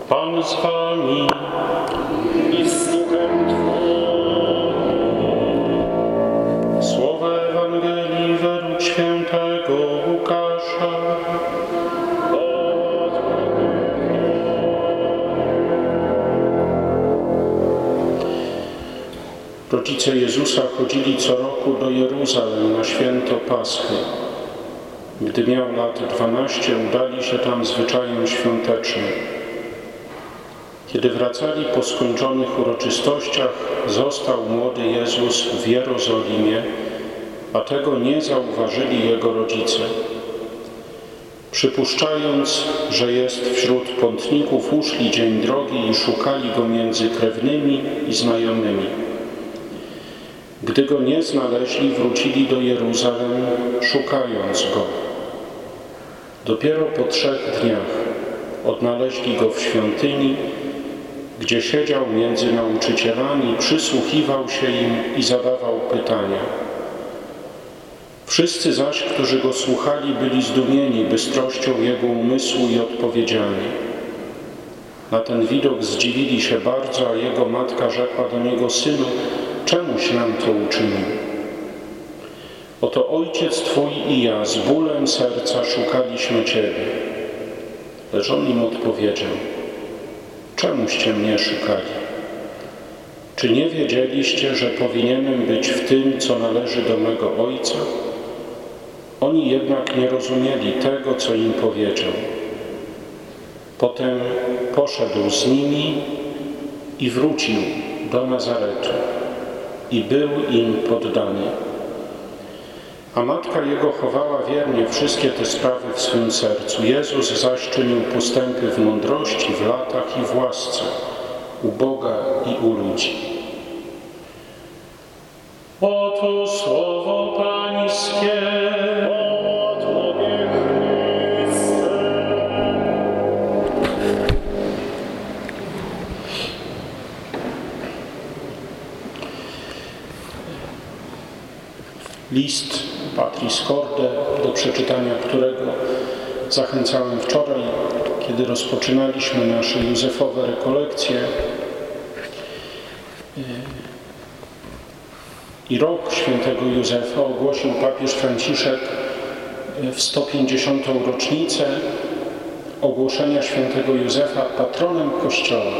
Pan z wami i z duchem Twoim. Słowa Ewangelii według świętego Łukasza. Rodzice Jezusa chodzili co roku do Jeruzalem na święto Paschy. Gdy miał lat 12, udali się tam zwyczajem świątecznym. Kiedy wracali po skończonych uroczystościach, został młody Jezus w Jerozolimie, a tego nie zauważyli jego rodzice. Przypuszczając, że jest wśród pątników, uszli dzień drogi i szukali go między krewnymi i znajomymi. Gdy go nie znaleźli, wrócili do Jeruzalem, szukając go. Dopiero po 3 dniach odnaleźli go w świątyni, gdzie siedział między nauczycielami, przysłuchiwał się im i zadawał pytania. Wszyscy zaś, którzy go słuchali, byli zdumieni bystrością jego umysłu i odpowiedziami. Na ten widok zdziwili się bardzo, a jego matka rzekła do niego: Synu, czemuś nam to uczynił? Oto ojciec twój i ja z bólem serca szukaliśmy Ciebie. Lecz on im odpowiedział: Czemuście mnie szukali? Czy nie wiedzieliście, że powinienem być w tym, co należy do mego Ojca? Oni jednak nie rozumieli tego, co im powiedział. Potem poszedł z nimi i wrócił do Nazaretu i był im poddany. A matka jego chowała wiernie wszystkie te sprawy w swym sercu. Jezus zaś czynił postępy w mądrości, w latach i w łasce, u Boga i u ludzi. Oto słowo Pańskie. O Tobie, Chryste. List Patris Corde, do przeczytania którego zachęcałem wczoraj, kiedy rozpoczynaliśmy nasze józefowe rekolekcje. I rok świętego Józefa ogłosił papież Franciszek w 150. rocznicę ogłoszenia świętego Józefa patronem Kościoła.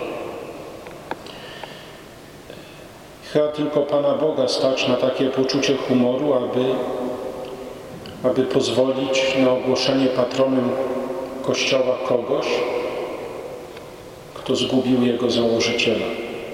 Chyba tylko Pana Boga stać na takie poczucie humoru, aby pozwolić na ogłoszenie patronem Kościoła kogoś, kto zgubił jego założyciela.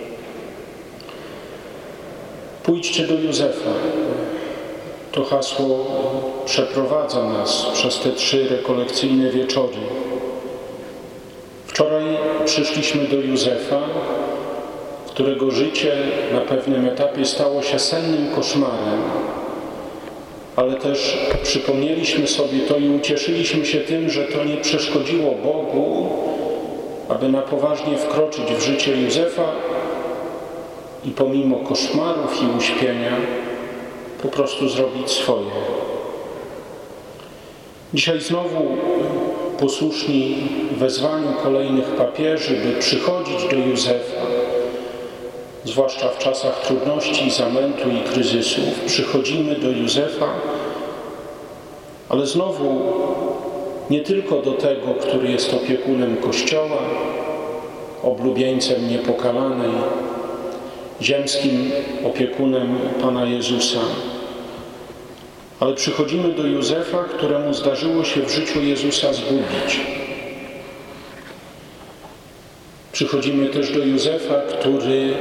Pójdźcie do Józefa. To hasło przeprowadza nas przez te 3 rekolekcyjne wieczory. Wczoraj przyszliśmy do Józefa, którego życie na pewnym etapie stało się sennym koszmarem, ale też przypomnieliśmy sobie to i ucieszyliśmy się tym, że to nie przeszkodziło Bogu, aby na poważnie wkroczyć w życie Józefa i pomimo koszmarów i uśpienia po prostu zrobić swoje. Dzisiaj znowu posłuszni wezwaniu kolejnych papieży, by przychodzić do Józefa, zwłaszcza w czasach trudności, zamętu i kryzysów, przychodzimy do Józefa, ale znowu nie tylko do tego, który jest opiekunem Kościoła, oblubieńcem niepokalanej, ziemskim opiekunem Pana Jezusa, ale przychodzimy do Józefa, któremu zdarzyło się w życiu Jezusa zgubić. Przychodzimy też do Józefa, który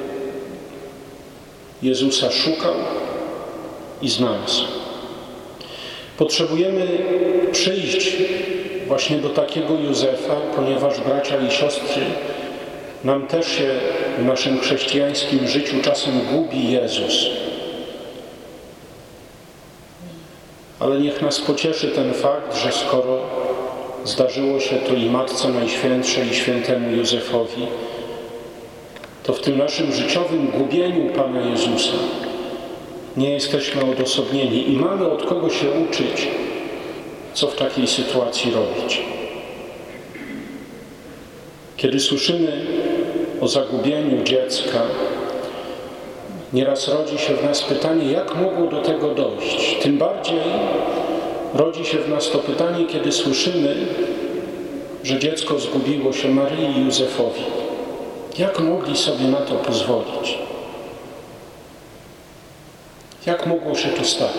Jezusa szukał i znalazł. Potrzebujemy przyjść właśnie do takiego Józefa, ponieważ bracia i siostry, nam też się w naszym chrześcijańskim życiu czasem gubi Jezus. Ale niech nas pocieszy ten fakt, że skoro zdarzyło się to i Matce Najświętszej, i świętemu Józefowi, to w tym naszym życiowym gubieniu Pana Jezusa nie jesteśmy odosobnieni i mamy od kogo się uczyć, co w takiej sytuacji robić. Kiedy słyszymy o zagubieniu dziecka, nieraz rodzi się w nas pytanie, jak mogło do tego dojść. Tym bardziej rodzi się w nas to pytanie, kiedy słyszymy, że dziecko zgubiło się Maryi i Józefowi. Jak mogli sobie na to pozwolić? Jak mogło się to stać?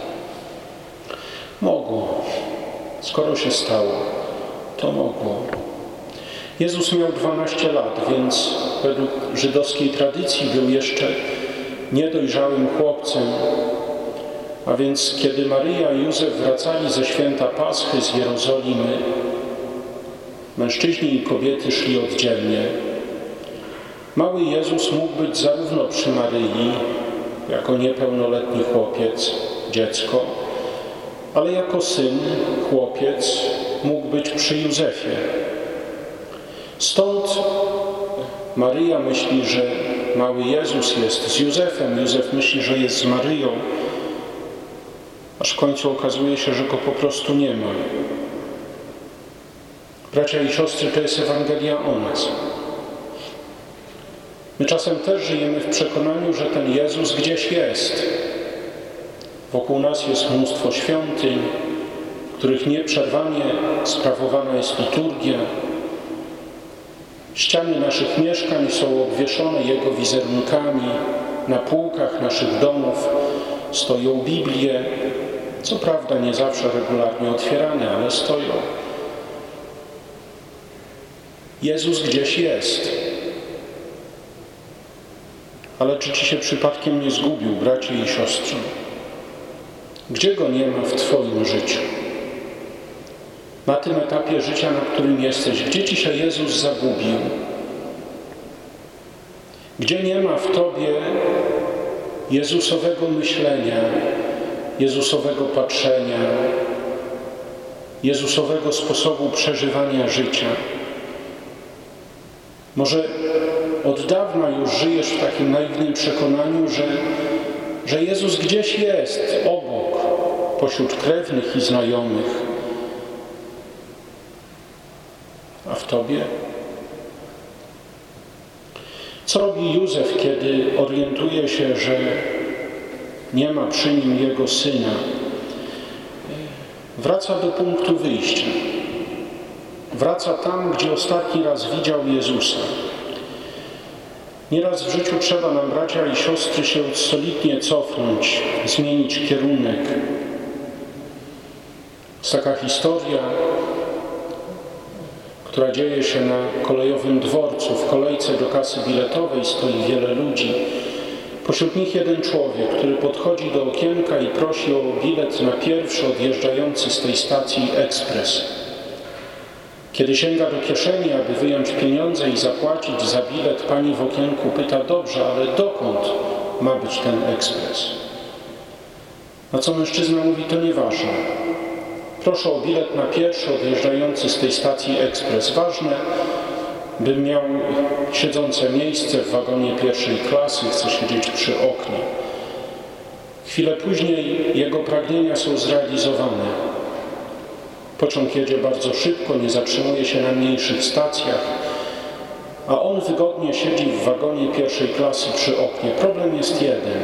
Mogło. Skoro się stało, to mogło. Jezus miał 12 lat, więc według żydowskiej tradycji był jeszcze niedojrzałym chłopcem. A więc kiedy Maryja i Józef wracali ze święta Paschy z Jerozolimy, mężczyźni i kobiety szli oddzielnie. Mały Jezus mógł być zarówno przy Maryi, jako niepełnoletni chłopiec, dziecko, ale jako syn, chłopiec, mógł być przy Józefie. Stąd Maryja myśli, że mały Jezus jest z Józefem, Józef myśli, że jest z Maryją, aż w końcu okazuje się, że go po prostu nie ma. Bracia i siostry, to jest Ewangelia o nas. My czasem też żyjemy w przekonaniu, że ten Jezus gdzieś jest. Wokół nas jest mnóstwo świątyń, w których nieprzerwanie sprawowana jest liturgia. Ściany naszych mieszkań są obwieszone Jego wizerunkami, na półkach naszych domów stoją Biblie, co prawda nie zawsze regularnie otwierane, ale stoją. Jezus gdzieś jest. Ale czy Ci się przypadkiem nie zgubił, bracie i siostry? Gdzie Go nie ma w Twoim życiu? Na tym etapie życia, na którym jesteś, gdzie Ci się Jezus zagubił? Gdzie nie ma w Tobie Jezusowego myślenia, Jezusowego patrzenia, Jezusowego sposobu przeżywania życia? Może od dawna już żyjesz w takim naiwnym przekonaniu, że Jezus gdzieś jest, obok, pośród krewnych i znajomych. A w Tobie? Co robi Józef, kiedy orientuje się, że nie ma przy nim jego syna? Wraca do punktu wyjścia. Wraca tam, gdzie ostatni raz widział Jezusa. Nieraz w życiu trzeba nam, bracia i siostry, się solidnie cofnąć, zmienić kierunek. Jest taka historia, która dzieje się na kolejowym dworcu. W kolejce do kasy biletowej stoi wiele ludzi. Pośród nich jeden człowiek, który podchodzi do okienka i prosi o bilet na pierwszy odjeżdżający z tej stacji ekspres. Kiedy sięga do kieszeni, aby wyjąć pieniądze i zapłacić za bilet, pani w okienku pyta: dobrze, ale dokąd ma być ten ekspres? Na co mężczyzna mówi: to nieważne. Proszę o bilet na pierwszy odjeżdżający z tej stacji ekspres. Ważne, bym miał siedzące miejsce w wagonie pierwszej klasy, chcę siedzieć przy oknie. Chwilę później jego pragnienia są zrealizowane. Pociąg jedzie bardzo szybko, nie zatrzymuje się na mniejszych stacjach, a on wygodnie siedzi w wagonie pierwszej klasy przy oknie. Problem jest jeden,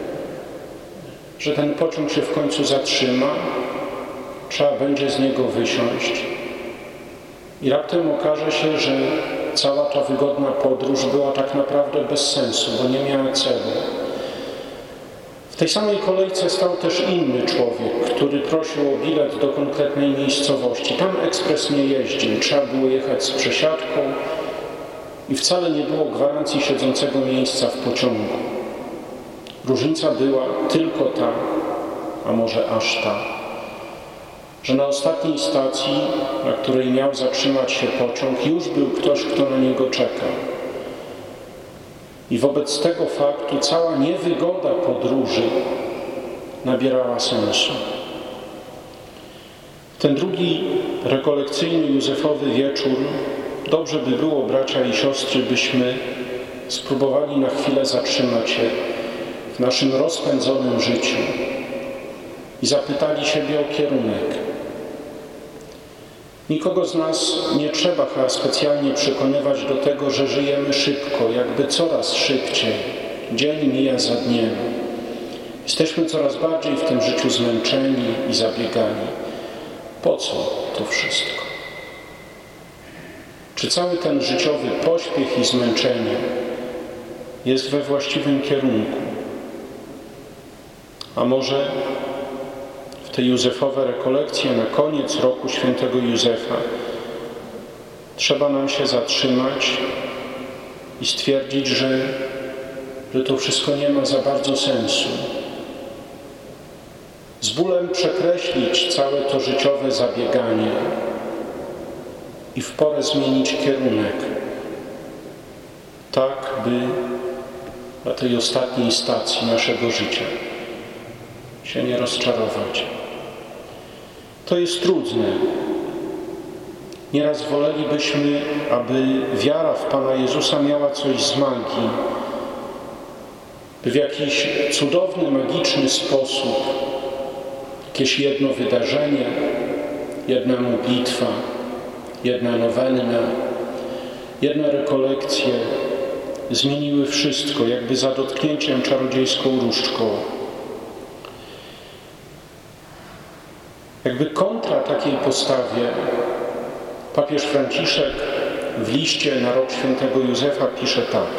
że ten pociąg się w końcu zatrzyma, trzeba będzie z niego wysiąść i raptem okaże się, że cała ta wygodna podróż była tak naprawdę bez sensu, bo nie miała celu. W tej samej kolejce stał też inny człowiek, który prosił o bilet do konkretnej miejscowości. Tam ekspres nie jeździł, trzeba było jechać z przesiadką i wcale nie było gwarancji siedzącego miejsca w pociągu. Różnica była tylko ta, a może aż ta, że na ostatniej stacji, na której miał zatrzymać się pociąg, już był ktoś, kto na niego czekał. I wobec tego faktu cała niewygoda podróży nabierała sensu. Ten drugi rekolekcyjny Józefowy wieczór, dobrze by było, bracia i siostry, byśmy spróbowali na chwilę zatrzymać się w naszym rozpędzonym życiu i zapytali siebie o kierunek. Nikogo z nas nie trzeba chyba specjalnie przekonywać do tego, że żyjemy szybko, jakby coraz szybciej. Dzień mija za dniem. Jesteśmy coraz bardziej w tym życiu zmęczeni i zabiegani. Po co to wszystko? Czy cały ten życiowy pośpiech i zmęczenie jest we właściwym kierunku? A może w te józefowe rekolekcje na koniec roku świętego Józefa trzeba nam się zatrzymać i stwierdzić, że to wszystko nie ma za bardzo sensu. Z bólem przekreślić całe to życiowe zabieganie i w porę zmienić kierunek, tak by na tej ostatniej stacji naszego życia się nie rozczarować. To jest trudne. Nieraz wolelibyśmy, aby wiara w Pana Jezusa miała coś z magii, by w jakiś cudowny, magiczny sposób jakieś jedno wydarzenie, jedna modlitwa, jedna nowenna, jedna rekolekcje zmieniły wszystko, jakby za dotknięciem czarodziejską różdżką. Jakby kontra takiej postawie papież Franciszek w liście na rok świętego Józefa pisze tak.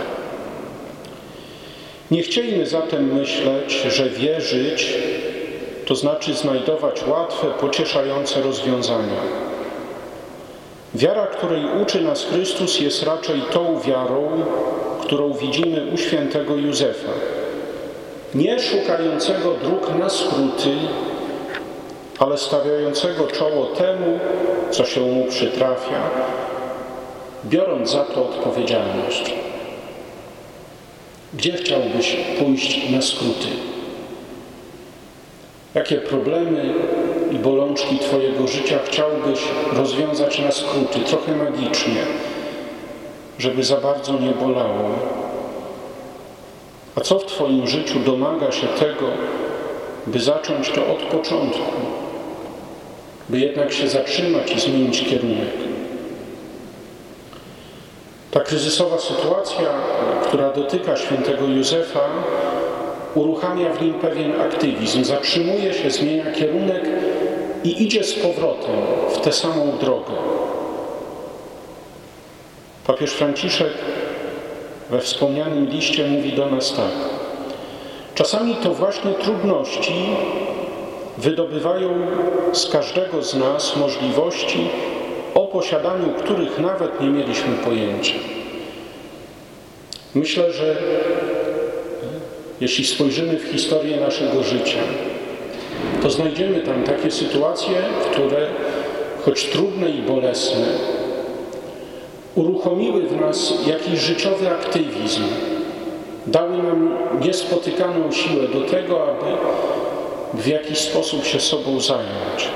Nie chciejmy zatem myśleć, że wierzyć to znaczy znajdować łatwe, pocieszające rozwiązania. Wiara, której uczy nas Chrystus, jest raczej tą wiarą, którą widzimy u świętego Józefa. Nie szukającego dróg na skróty, ale stawiającego czoło temu, co się mu przytrafia, biorąc za to odpowiedzialność. Gdzie chciałbyś pójść na skróty? Jakie problemy i bolączki Twojego życia chciałbyś rozwiązać na skróty, trochę magicznie, żeby za bardzo nie bolało? A co w Twoim życiu domaga się tego, by zacząć to od początku, by jednak się zatrzymać i zmienić kierunek? Ta kryzysowa sytuacja, która dotyka świętego Józefa, uruchamia w nim pewien aktywizm, zatrzymuje się, zmienia kierunek i idzie z powrotem w tę samą drogę. Papież Franciszek we wspomnianym liście mówi do nas tak. Czasami to właśnie trudności wydobywają z każdego z nas możliwości, o posiadaniu których nawet nie mieliśmy pojęcia. Myślę, że jeśli spojrzymy w historię naszego życia, to znajdziemy tam takie sytuacje, które, choć trudne i bolesne, uruchomiły w nas jakiś życiowy aktywizm, dały nam niespotykaną siłę do tego, aby w jakiś sposób się sobą zająć.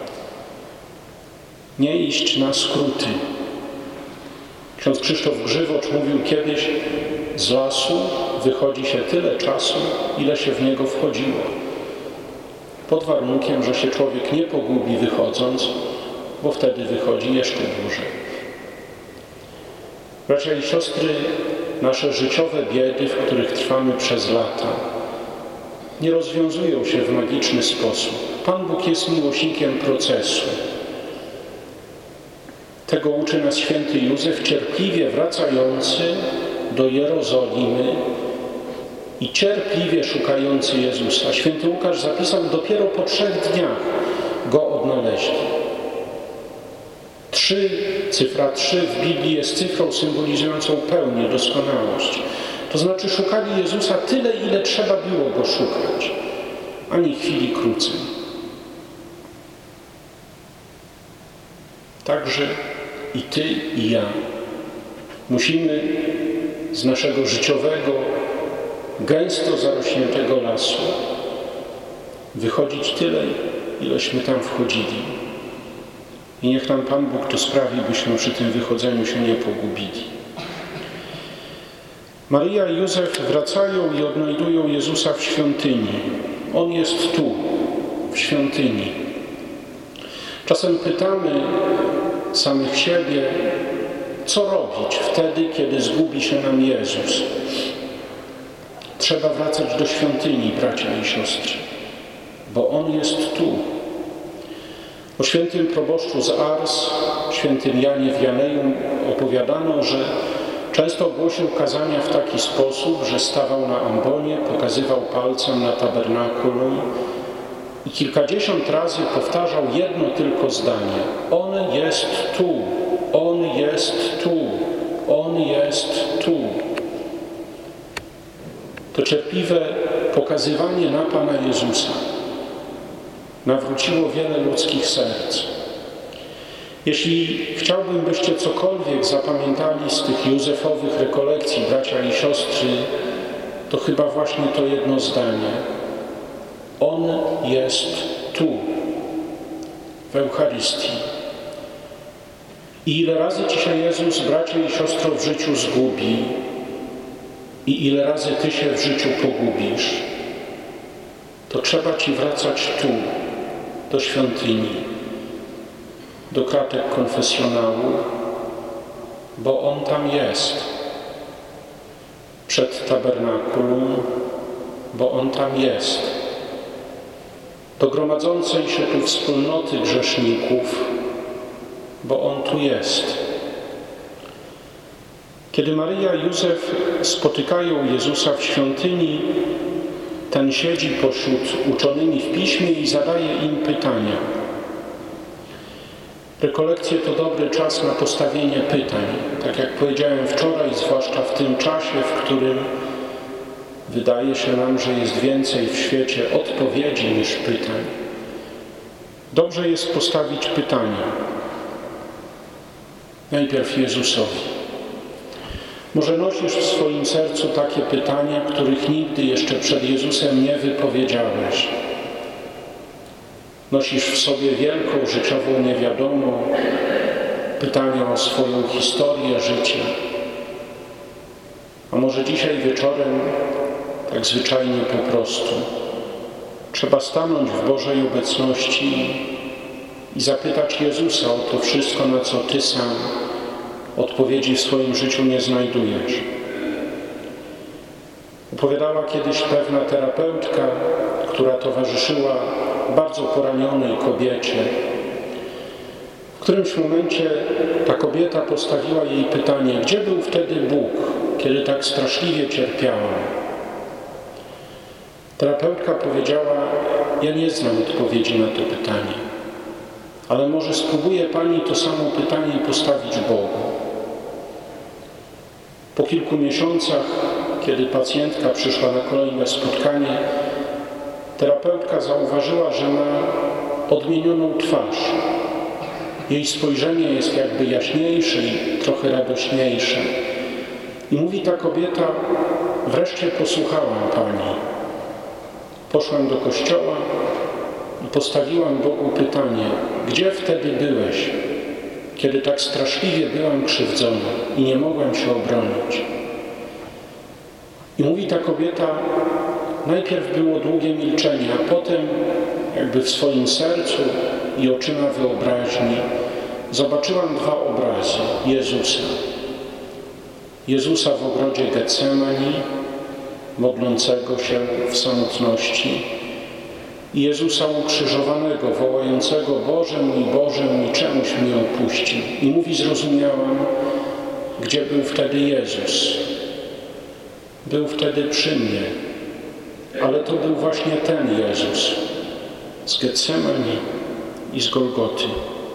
Nie iść na skróty. Ksiądz Krzysztof Grzywocz mówił kiedyś, z lasu wychodzi się tyle czasu, ile się w niego wchodziło. Pod warunkiem, że się człowiek nie pogubi wychodząc, bo wtedy wychodzi jeszcze dłużej. Bracia i siostry, nasze życiowe biedy, w których trwamy przez lata, nie rozwiązują się w magiczny sposób. Pan Bóg jest miłośnikiem procesu. Tego uczy nas święty Józef, cierpliwie wracający do Jerozolimy i cierpliwie szukający Jezusa. Święty Łukasz zapisał, dopiero po 3 dniach go odnaleźli. Cyfra 3 w Biblii jest cyfrą symbolizującą pełnię, doskonałość. To znaczy szukali Jezusa tyle, ile trzeba było go szukać, ani chwili krócej. Także i Ty, i ja musimy z naszego życiowego, gęsto zarośniętego lasu wychodzić tyle, ileśmy tam wchodzili. I niech nam Pan Bóg to sprawi, byśmy przy tym wychodzeniu się nie pogubili. Maryja i Józef wracają i odnajdują Jezusa w świątyni. On jest tu, w świątyni. Czasem pytamy, samych siebie, co robić wtedy, kiedy zgubi się nam Jezus. Trzeba wracać do świątyni, bracia i siostry, bo On jest tu. O świętym proboszczu z Ars, świętym Janie w Janejum opowiadano, że często głosił kazania w taki sposób, że stawał na ambonie, pokazywał palcem na tabernakulum i kilkadziesiąt razy powtarzał jedno tylko zdanie: On jest tu, On jest tu, On jest tu. To cierpliwe pokazywanie na Pana Jezusa nawróciło wiele ludzkich serc. Jeśli chciałbym, byście cokolwiek zapamiętali z tych józefowych rekolekcji, bracia i siostry, to chyba właśnie to jedno zdanie. On jest tu, w Eucharystii. I ile razy Ci się Jezus, bracie i siostro, w życiu zgubi i ile razy Ty się w życiu pogubisz, to trzeba Ci wracać tu, do świątyni, do kratek konfesjonału, bo On tam jest. Przed tabernakulum, bo On tam jest. Do gromadzącej się tu wspólnoty grzeszników, bo On tu jest. Kiedy Maryja i Józef spotykają Jezusa w świątyni, ten siedzi pośród uczonymi w piśmie i zadaje im pytania. Rekolekcje to dobry czas na postawienie pytań. Tak jak powiedziałem wczoraj, zwłaszcza w tym czasie, w którym wydaje się nam, że jest więcej w świecie odpowiedzi niż pytań. Dobrze jest postawić pytania. Najpierw Jezusowi. Może nosisz w swoim sercu takie pytania, których nigdy jeszcze przed Jezusem nie wypowiedziałeś. Nosisz w sobie wielką życiową niewiadomą, pytania o swoją historię życia. A może dzisiaj wieczorem, tak zwyczajnie po prostu, trzeba stanąć w Bożej obecności i zapytać Jezusa o to wszystko, na co Ty sam odpowiedzi w swoim życiu nie znajdujesz. Opowiadała kiedyś pewna terapeutka, która towarzyszyła bardzo poranionej kobiecie. W którymś momencie ta kobieta postawiła jej pytanie: gdzie był wtedy Bóg, kiedy tak straszliwie cierpiała? Terapeutka powiedziała: ja nie znam odpowiedzi na to pytanie, ale może spróbuje Pani to samo pytanie postawić Bogu. Po kilku miesiącach, kiedy pacjentka przyszła na kolejne spotkanie, terapeutka zauważyła, że ma odmienioną twarz. Jej spojrzenie jest jakby jaśniejsze i trochę radośniejsze. I mówi ta kobieta: wreszcie posłuchałam Pani. Poszłam do kościoła i postawiłam Bogu pytanie: gdzie wtedy byłeś, kiedy tak straszliwie byłam krzywdzona i nie mogłam się obronić? I mówi ta kobieta: najpierw było długie milczenie, a potem jakby w swoim sercu i oczyma wyobraźni zobaczyłam dwa obrazy Jezusa. Jezusa w ogrodzie Getsemani, modlącego się w samotności, i Jezusa ukrzyżowanego, wołającego: Boże mój, czemuś mnie opuścił? I mówi: zrozumiałam, gdzie był wtedy Jezus. Był wtedy przy mnie, ale to był właśnie ten Jezus z Getsemani i z Golgoty.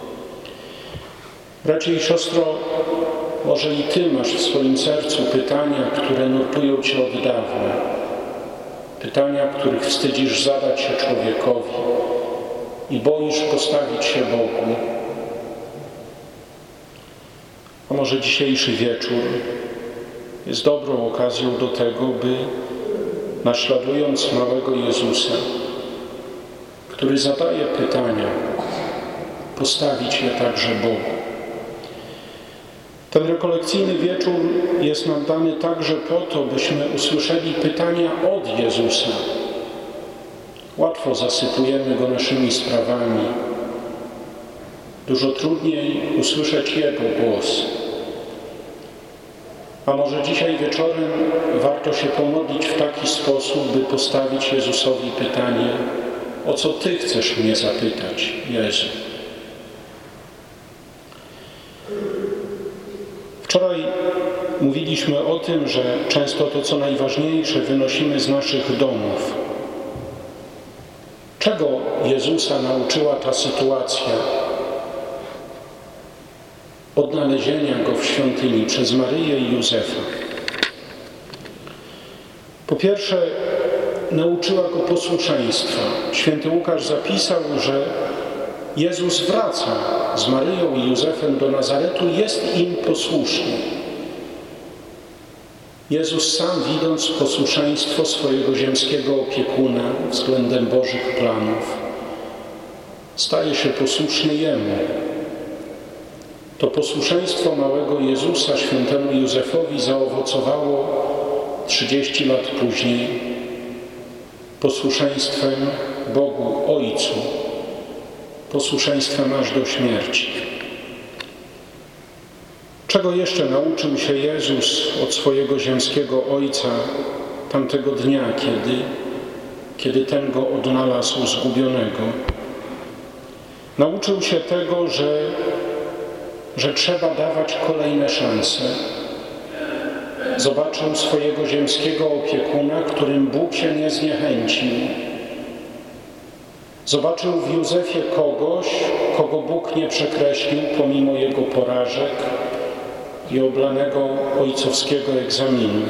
Bracie i siostro, może i Ty masz w swoim sercu pytania, które nurtują Cię od dawna. Pytania, których wstydzisz zadać się człowiekowi i boisz postawić się Bogu. A może dzisiejszy wieczór jest dobrą okazją do tego, by naśladując małego Jezusa, który zadaje pytania, postawić je także Bogu. Ten rekolekcyjny wieczór jest nam dany także po to, byśmy usłyszeli pytania od Jezusa. Łatwo zasypujemy Go naszymi sprawami. Dużo trudniej usłyszeć Jego głos. A może dzisiaj wieczorem warto się pomodlić w taki sposób, by postawić Jezusowi pytanie: o co Ty chcesz mnie zapytać, Jezu? Wczoraj mówiliśmy o tym, że często to, co najważniejsze, wynosimy z naszych domów. Czego Jezusa nauczyła ta sytuacja odnalezienia Go w świątyni przez Maryję i Józefa? Po pierwsze, nauczyła Go posłuszeństwa. Święty Łukasz zapisał, że Jezus wraca z Maryją i Józefem do Nazaretu, jest im posłuszny. Jezus sam, widząc posłuszeństwo swojego ziemskiego opiekuna względem Bożych planów, staje się posłuszny Jemu. To posłuszeństwo małego Jezusa świętemu Józefowi zaowocowało 30 lat później posłuszeństwem Bogu Ojcu, posłuszeństwem aż do śmierci. Czego jeszcze nauczył się Jezus od swojego ziemskiego Ojca tamtego dnia, kiedy ten Go odnalazł zgubionego? Nauczył się tego, że trzeba dawać kolejne szanse. Zobaczył swojego ziemskiego opiekuna, którym Bóg się nie zniechęcił. Zobaczył w Józefie kogoś, kogo Bóg nie przekreślił pomimo jego porażek i oblanego ojcowskiego egzaminu.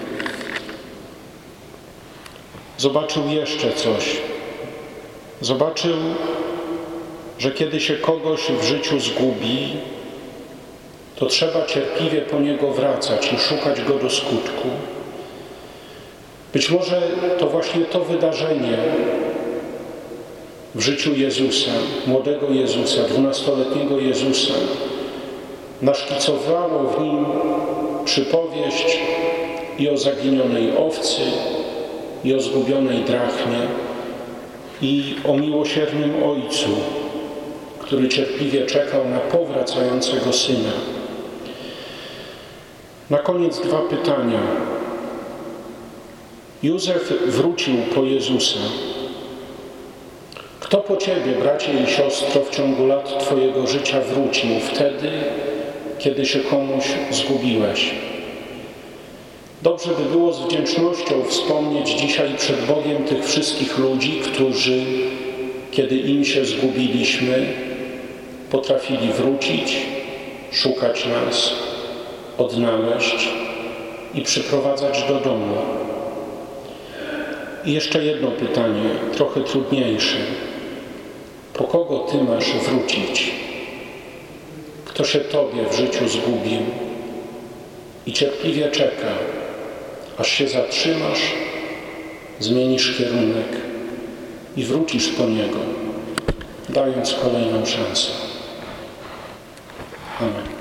Zobaczył jeszcze coś. Zobaczył, że kiedy się kogoś w życiu zgubi, to trzeba cierpliwie po niego wracać i szukać go do skutku. Być może to właśnie to wydarzenie w życiu Jezusa, młodego Jezusa, 12-letniego Jezusa, naszkicowało w nim przypowieść i o zaginionej owcy, i o zgubionej drachmie, i o miłosiernym Ojcu, który cierpliwie czekał na powracającego Syna. Na koniec 2 pytania. Józef wrócił po Jezusa. Kto po Ciebie, bracie i siostro, w ciągu lat Twojego życia wrócił wtedy, kiedy się komuś zgubiłeś? Dobrze by było z wdzięcznością wspomnieć dzisiaj przed Bogiem tych wszystkich ludzi, którzy, kiedy im się zgubiliśmy, potrafili wrócić, szukać nas, odnaleźć i przyprowadzać do domu. I jeszcze jedno pytanie, trochę trudniejsze. Po kogo Ty masz wrócić? Kto się Tobie w życiu zgubił i cierpliwie czeka, aż się zatrzymasz, zmienisz kierunek i wrócisz po niego, dając kolejną szansę. Amen.